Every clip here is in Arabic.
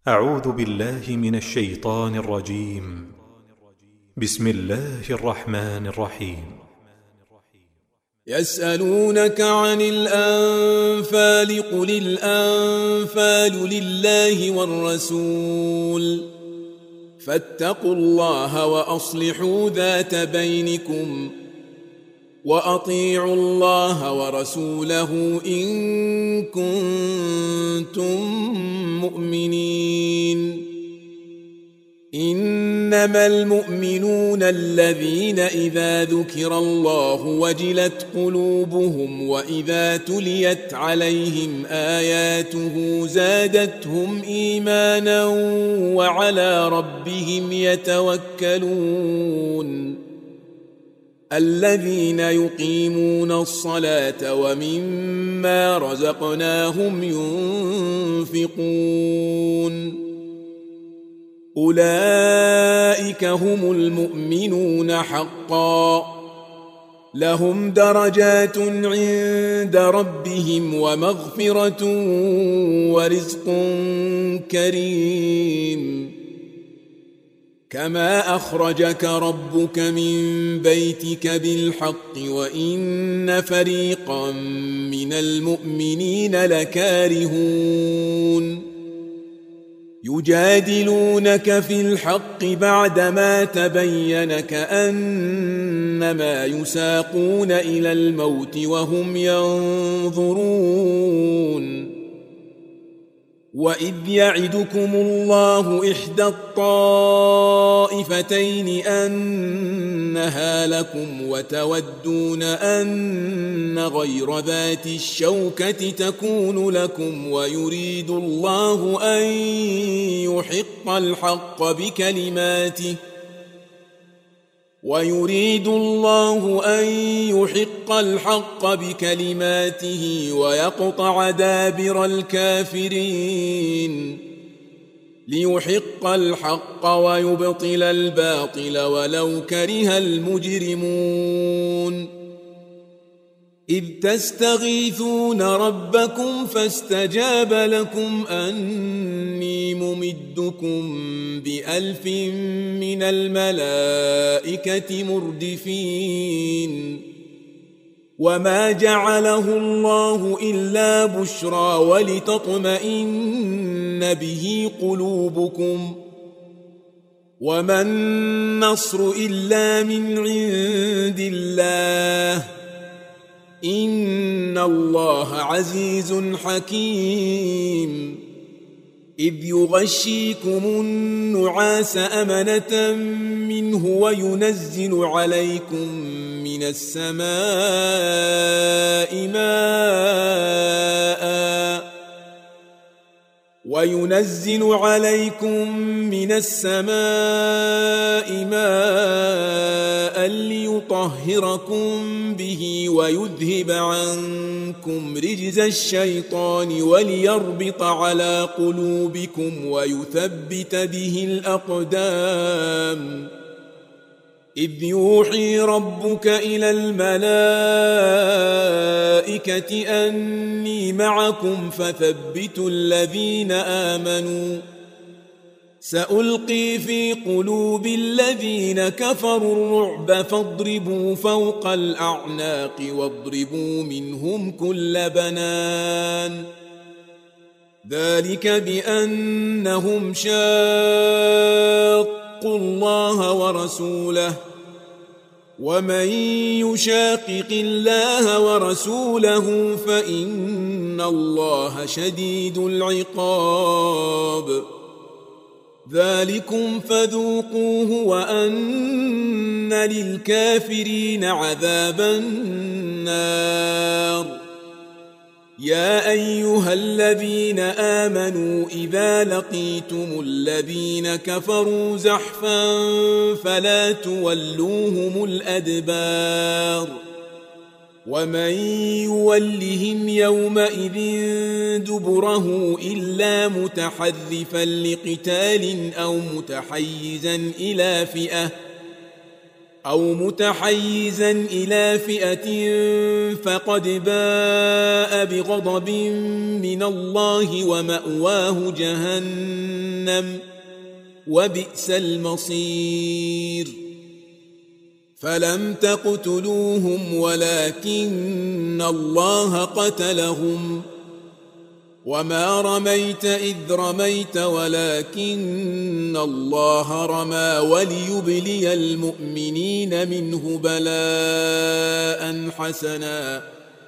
أعوذ بالله من الشيطان الرجيم. بسم الله الرحمن الرحيم. يسألونك عن الأنفال قل الأنفال لله والرسول فاتقوا الله وأصلحوا ذات بينكم وأطيعوا الله ورسوله إن كنتم مؤمنين. إنما المؤمنون الذين إذا ذكر الله وجلت قلوبهم وإذا تليت عليهم آياته زادتهم إيمانا وعلى ربهم يتوكلون. الذين يقيمون الصلاة ومما رزقناهم ينفقون أولئك هم المؤمنون حقا لهم درجات عند ربهم ومغفرة ورزق كريم. كما أخرجك ربك من بيتك بالحق وإن فريقا من المؤمنين لكارهون يجادلونك في الحق بعدما تبين كأنما يساقون إلى الموت وهم ينظرون. وإذ يعدكم الله إحدى الطائفتين أنها لكم وتودون أن غير ذات الشوكة تكون لكم ويريد الله أن يحق الحق بكلماته ويقطع دابر الكافرين ليحق الحق ويبطل الباطل ولو كره المجرمون. إذ تستغيثون ربكم فاستجاب لكم أني ممدكم ب1000 من الملائكة مردفين. وما جعله الله إلا بشرى ولتطمئن به قلوبكم وما النصر إلا من عند الله إن الله عزيز حكيم. إذ يغشيكم النعاس أمنة منه وينزل عليكم من السماء ماء ليطهركم به ويذهب عنكم رجز الشيطان وليربط على قلوبكم ويثبت به الأقدام. إذ يوحي ربك إلى الملائكة أني معكم فثبتوا الذين آمنوا سألقي في قلوب الذين كفروا الرعب فاضربوا فوق الأعناق واضربوا منهم كل بنان. ذلك بأنهم شاقوا الله ورسوله ومن يشاقق الله ورسوله فإن الله شديد العقاب. ذلكم فذوقوه وأن للكافرين عذاب النار. يا أيها الذين آمنوا إذا لقيتم الذين كفروا زحفا فلا تولوهم الأدبار ومن يولهم يومئذ دبره إلا متحرفا لقتال أو متحيزا إلى فئة أو متحيزا إلى فئة فقد باء بغضب من الله ومأواه جهنم وبئس المصير فلم تقتلوهم ولكن الله قتلهم وما رميت إذ رميت ولكن الله رمى وليبلي المؤمنين منه بلاء حسنا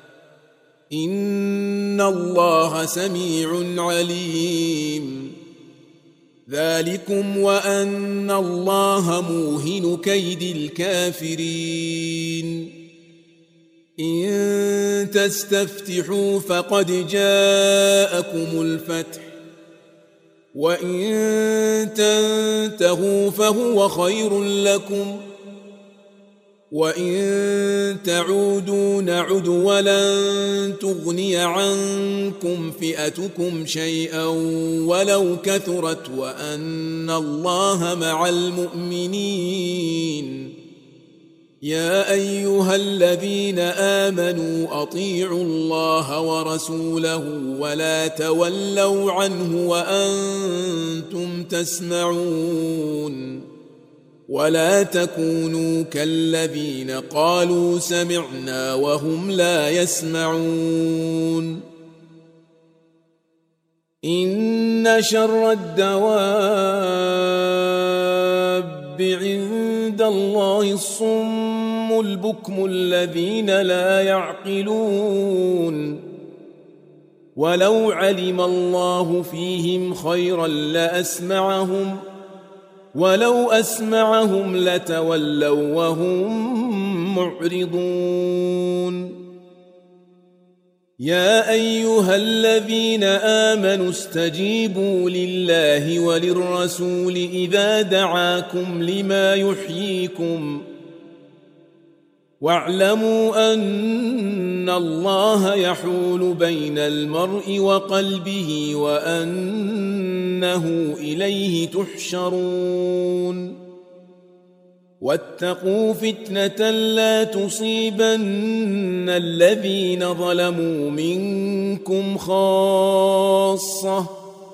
إن الله سميع عليم ذلكم وأن الله موهن كيد الكافرين إن تستفتحوا فقد جاءكم الفتح وإن تنتهوا فهو خير لكم وإن تعودوا نعد ولن تغني عنكم فئتكم شيئا ولو كثرت وأن الله مع المؤمنين يا أيها الذين آمنوا أطيعوا الله ورسوله ولا تولوا عنه وأنتم تسمعون ولا تكونوا كالذين قالوا سمعنا وهم لا يسمعون إن شر الدواب عند الله الصم البكم الذين لا يعقلون ولو علم الله فيهم خيرا لأسمعهم ولو أسمعهم لتولوا وهم معرضون يا أيها الذين آمنوا استجيبوا لله وللرسول إذا دعاكم لما يحييكم واعلموا أن الله يحول بين المرء وقلبه وأنه إليه تحشرون واتقوا فتنة لا تصيبن الذين ظلموا منكم خاصة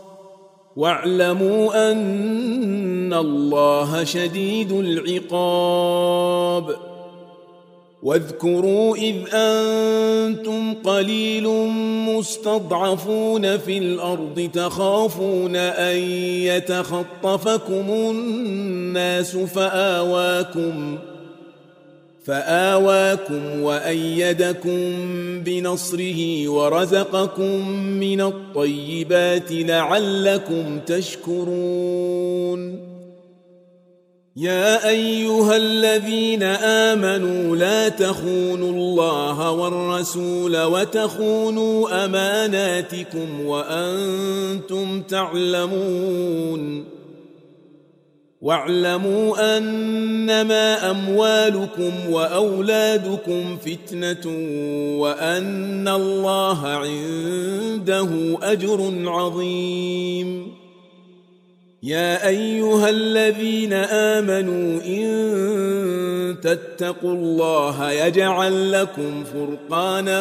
واعلموا أن الله شديد العقاب واذكروا إذ أنتم قليل مستضعفون في الأرض تخافون أن يتخطفكم الناس فآواكم وأيدكم بنصره ورزقكم من الطيبات لعلكم تشكرون يا أيها الذين آمنوا لا تخونوا الله والرسول وتخونوا أماناتكم وأنتم تعلمون واعلموا أنما أموالكم وأولادكم فتنة وأن الله عنده أجر عظيم يا أيها الذين آمنوا إن تتقوا الله يجعل لكم فرقانا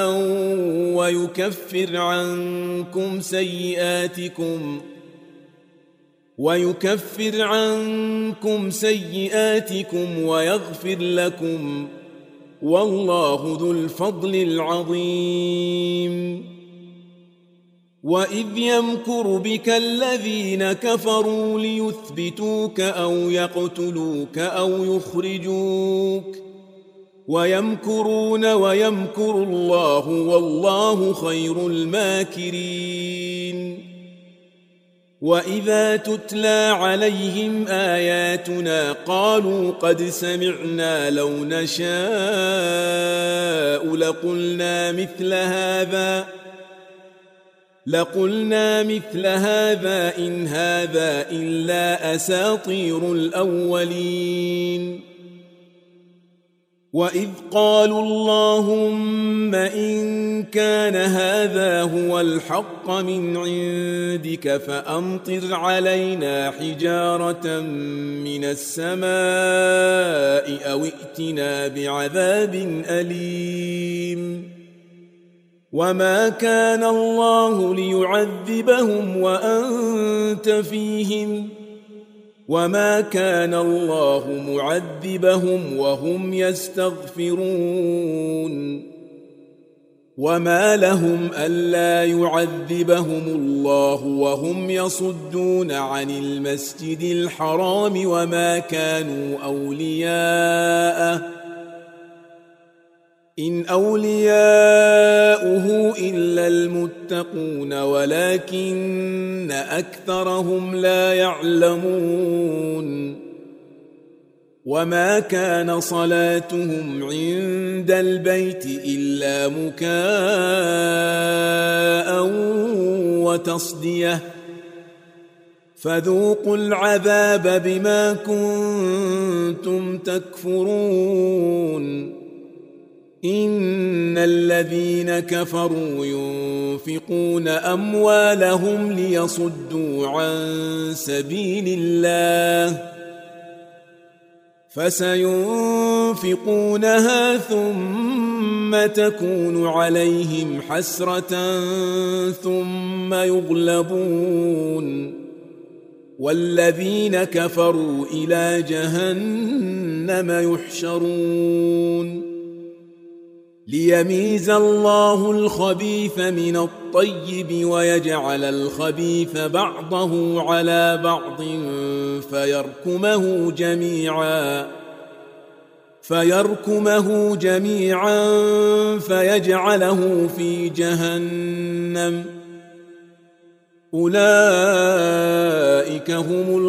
ويكفر عنكم سيئاتكم ويغفر لكم والله ذو الفضل العظيم وإذ يمكر بك الذين كفروا ليثبتوك أو يقتلوك أو يخرجوك ويمكرون ويمكر الله والله خير الماكرين وإذا تتلى عليهم آياتنا قالوا قد سمعنا لو نشاء لقلنا مثل هذا إن هذا إلا أساطير الأولين وإذ قالوا اللهم إن كان هذا هو الحق من عندك فأمطر علينا حجارة من السماء أو ائتنا بعذاب أليم وما كان الله ليعذبهم وأنت فيهم وما كان الله معذبهم وهم يستغفرون وما لهم ألا يعذبهم الله وهم يصدون عن المسجد الحرام وما كانوا أولياءه إن أولياؤه إلا المتقون ولكن أكثرهم لا يعلمون وما كان صلاتهم عند البيت إلا مكاء وتصدية فذوقوا العذاب بما كنتم تكفرون إن الذين كفروا ينفقون أموالهم ليصدوا عن سبيل الله فسينفقونها ثم تكون عليهم حسرة ثم يغلبون والذين كفروا إلى جهنم يحشرون ليميز الله الخبيث من الطيب ويجعل الخبيث بعضه على بعض فيركمه جميعا فيجعله في جهنم أولئك هم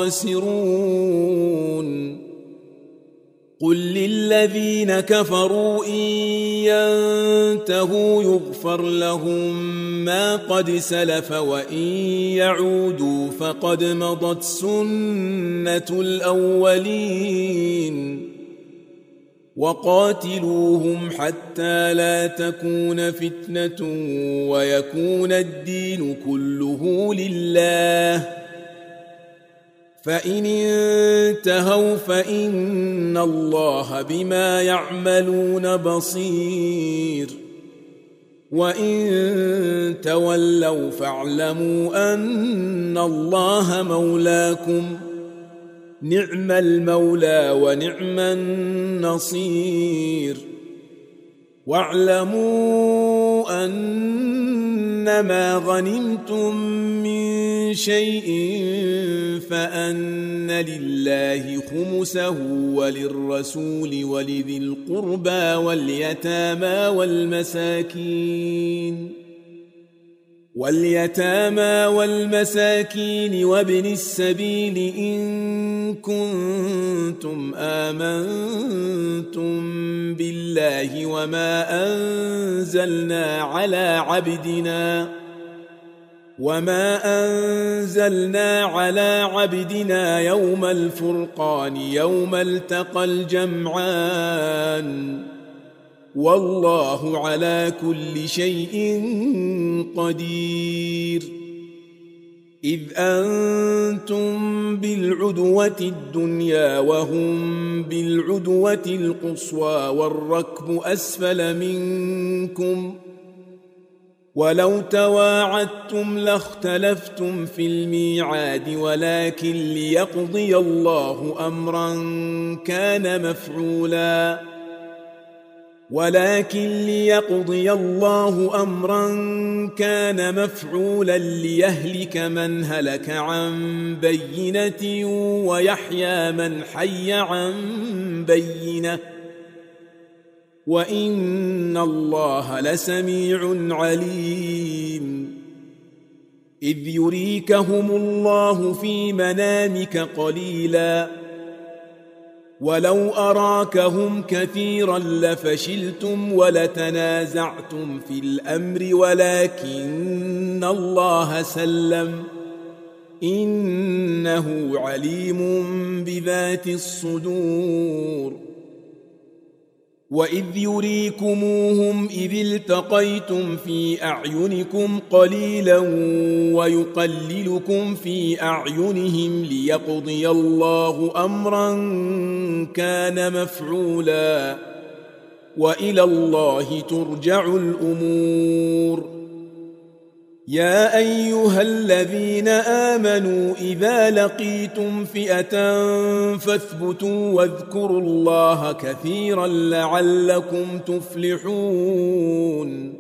الخاسرون قل للذين كفروا إن ينتهوا يغفر لهم ما قد سلف وإن يعودوا فقد مضت سنة الأولين وقاتلوهم حتى لا تكون فتنة ويكون الدين كله لله فإن انتهوا فإن الله بما يعملون بصير وإن تولوا فاعلموا أن الله مولاكم نعم المولى ونعم النصير واعلموا أنما غنمتم من شيء فأن لله خمسه وللرسول ولذي القربى واليتامى والمساكين وابن السبيل إن كنتم آمنتم بالله وما أنزلنا على عبدنا يوم الفرقان يوم التقى الجمعان والله على كل شيء قدير إذ أنتم بالعدوة الدنيا وهم بالعدوة القصوى والركب أسفل منكم ولو تواعدتم لاختلفتم في الميعاد ولكن ليقضي الله أمرا كان مفعولا ليهلك من هلك عن بينة ويحيى من حي عن بينة وإن الله لسميع عليم إذ يريكهم الله في منامك قليلا ولو أراكهم كثيرا لفشلتم ولتنازعتم في الأمر ولكن الله سلم إنه عليم بذات الصدور وإذ يريكموهم إذ التقيتم في أعينكم قليلا ويقللكم في أعينهم ليقضي الله أمرا كان مفعولا وإلى الله ترجع الأمور. يا أيها الذين آمنوا إذا لقيتم فئة فاثبتوا واذكروا الله كثيرا لعلكم تفلحون.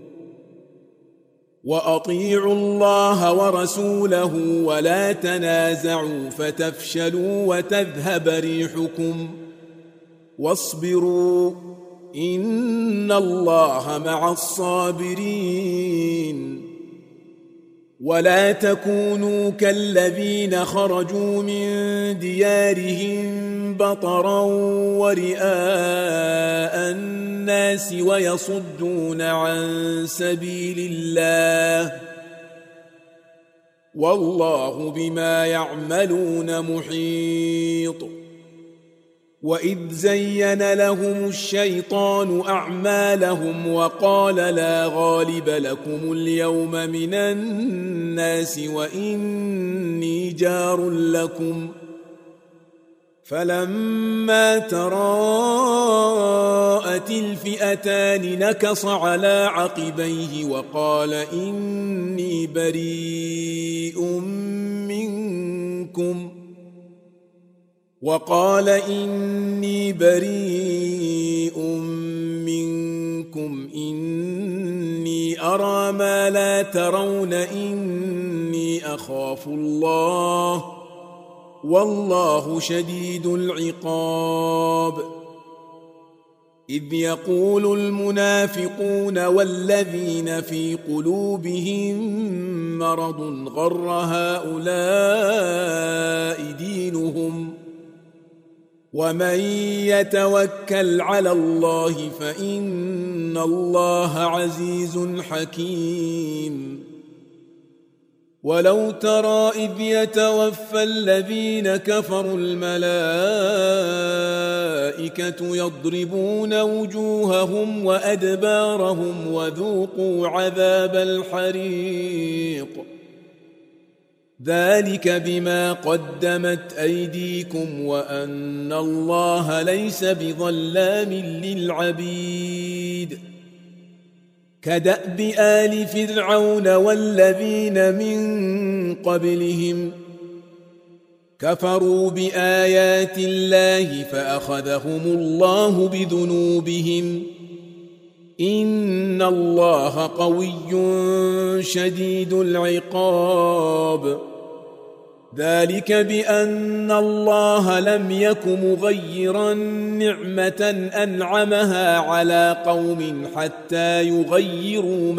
وأطيعوا الله ورسوله ولا تنازعوا فتفشلوا وتذهب ريحكم واصبروا إن الله مع الصابرين. ولا تكونوا كالذين خرجوا من ديارهم بطرا ورئاء الناس ويصدون عن سبيل الله والله بما يعملون محيط. وإذ زين لهم الشيطان أعمالهم وقال لا غالب لكم اليوم من الناس وإني جار لكم فلما تراءت الفئتان نكص على عقبيه وقال إني بريء منكم إني أرى ما لا ترون إني أخاف الله والله شديد العقاب. إذ يقول المنافقون والذين في قلوبهم مرض غر هؤلاء دينهم ومن يتوكل على الله فإن الله عزيز حكيم. ولو ترى إذ يتوفى الذين كفروا الملائكة يضربون وجوههم وأدبارهم وذوقوا عذاب الحريق ذلك بما قدمت أيديكم وأن الله ليس بظلام للعبيد. كدأب آل فرعون والذين من قبلهم كفروا بآيات الله فأخذهم الله بذنوبهم إن الله قوي شديد العقاب. ذلك بأن الله لم يك مغيرا نعمة أنعمها على قوم حتى يغيروا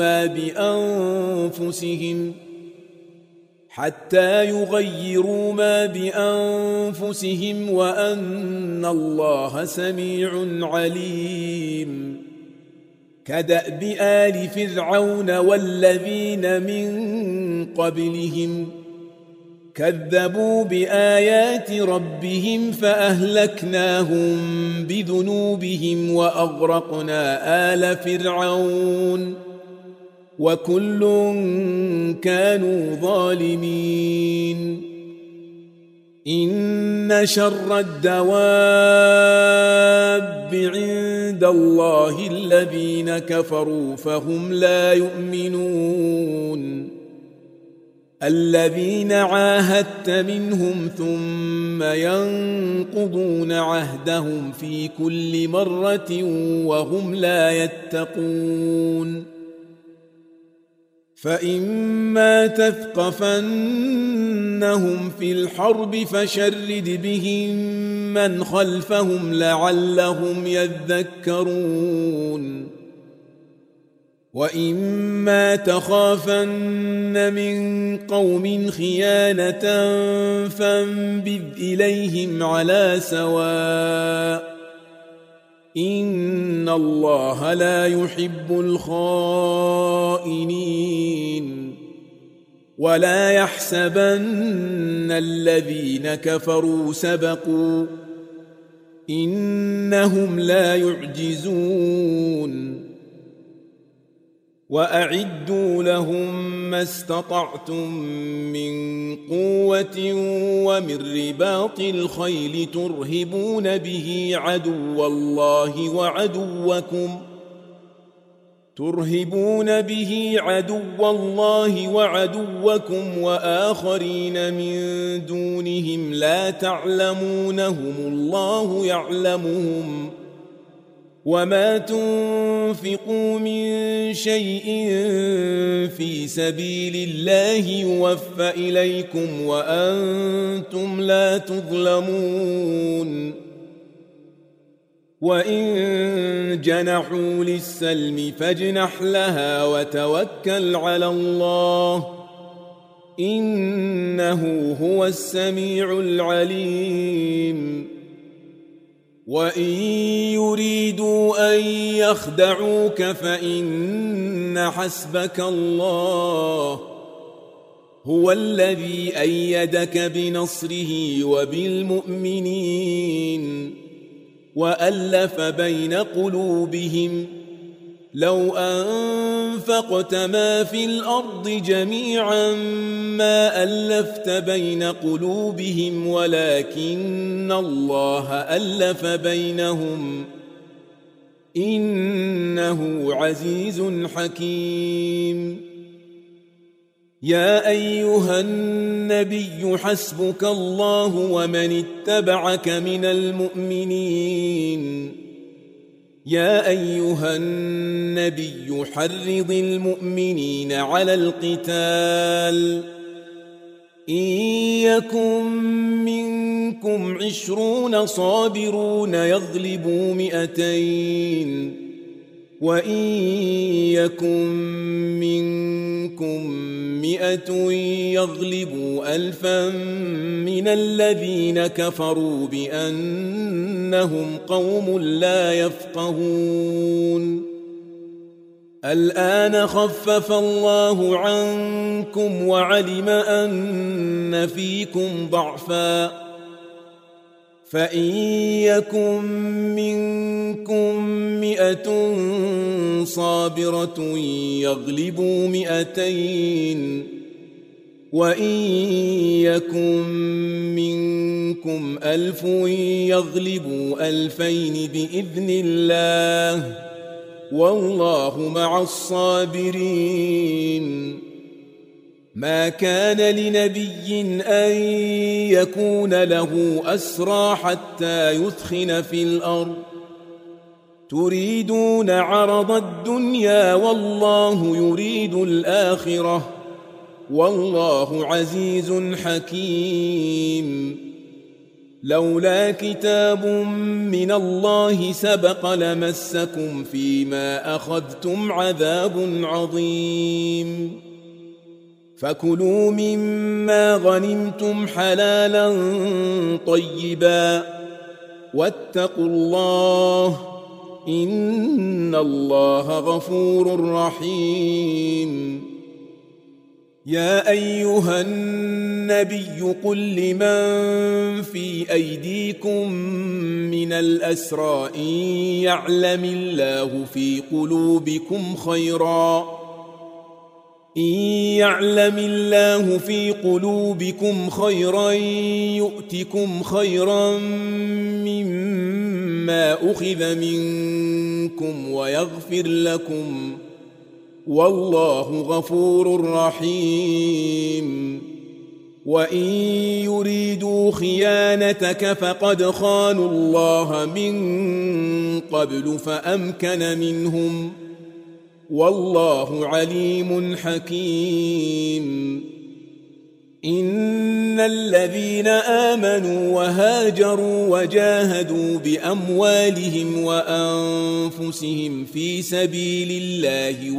ما بأنفسهم وأن الله سميع عليم. كدأب آل فرعون والذين من قبلهم كذبوا بآيات ربهم فأهلكناهم بذنوبهم وأغرقنا آل فرعون وكل كانوا ظالمين. إن شر الدواب عند الله الذين كفروا فهم لا يؤمنون. الذين عاهدت منهم ثم ينقضون عهدهم في كل مرة وهم لا يتقون. فإما تثقفنهم في الحرب فشرد بهم من خلفهم لعلهم يذكرون. وإما تخافن من قوم خيانة فانبذ إليهم على سواء إن الله لا يحب الخائنين. ولا يحسبن الذين كفروا سبقوا إنهم لا يعجزون وأعدوا لهم ما استطعتم من قوة ومن رباط الخيل ترهبون به عدو الله وعدوكم وآخرين من دونهم لا تعلمونهم الله يعلمهم وما تنفقوا من شيء في سبيل الله يوفى إليكم وأنتم لا تظلمون وإن جنحوا للسلم فاجنح لها وتوكل على الله إنه هو السميع العليم وإن يريدوا أن يخدعوك فإن حسبك الله هو الذي أيدك بنصره وبالمؤمنين وألف بين قلوبهم لو أنفقت ما في الأرض جميعا ما ألفت بين قلوبهم ولكن الله ألف بينهم إنه عزيز حكيم يا أيها النبي حسبك الله ومن اتبعك من المؤمنين يا أيها النبي حرض المؤمنين على القتال إن يكن منكم 20 صابرون يغلبوا 200 وإن يكن منكم 100 يغلبوا 1000 من الذين كفروا بأنهم قوم لا يفقهون الآن خفف الله عنكم وعلم أن فيكم ضعفا فإن يكن منكم 100 صابرة يغلبوا 200 وإن يكن منكم 1000 يغلبوا 2000 بإذن الله والله مع الصابرين ما كان لنبي أن يكون له أسرى حتى يثخن في الأرض تريدون عرض الدنيا والله يريد الآخرة والله عزيز حكيم لولا كتاب من الله سبق لمسكم فيما أخذتم عذاب عظيم فكلوا مما غنمتم حلالا طيبا واتقوا الله إن الله غفور رحيم يا أيها النبي قل لمن في أيديكم من الأسرى إن يعلم الله في قلوبكم خيرا يؤتكم خيرا مما أخذ منكم ويغفر لكم والله غفور رحيم وإن يريدوا خيانتك فقد خانوا الله من قبل فأمكن منهم والله عليم حكيم إن الذين آمنوا وهاجروا وجاهدوا بأموالهم وأنفسهم في سبيل الله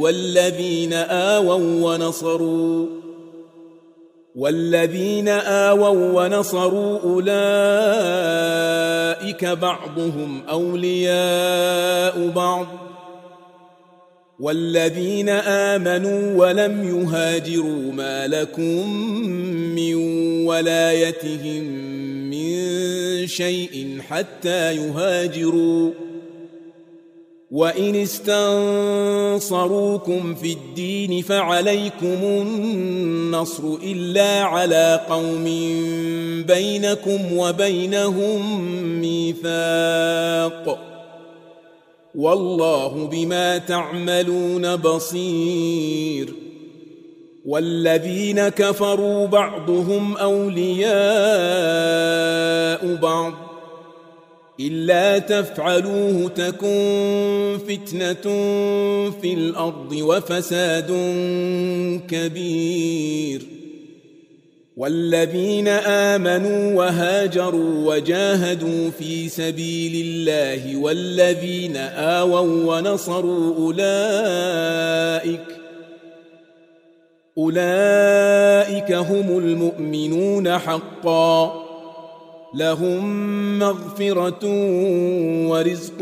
والذين آووا ونصروا أولئك بعضهم أولياء بعض والذين آمنوا ولم يهاجروا ما لكم من ولايتهم من شيء حتى يهاجروا وإن استنصروكم في الدين فعليكم النصر إلا على قوم بينكم وبينهم ميثاق والله بما تعملون بصير والذين كفروا بعضهم أولياء بعض إلا تفعلوه تكن فتنة في الأرض وفساد كبير والذين آمنوا وهاجروا وجاهدوا في سبيل الله والذين آووا ونصروا أولئك هم المؤمنون حقا لهم مغفرة ورزق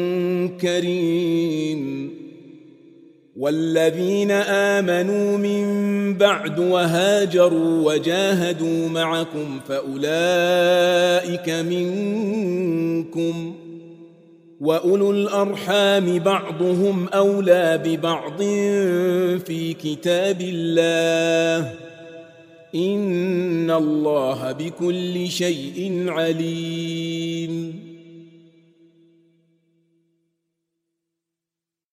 كريم والذين آمنوا من بعد وهاجروا وجاهدوا معكم فأولئك منكم وأولو الأرحام بعضهم أولى ببعض في كتاب الله إن الله بكل شيء عليم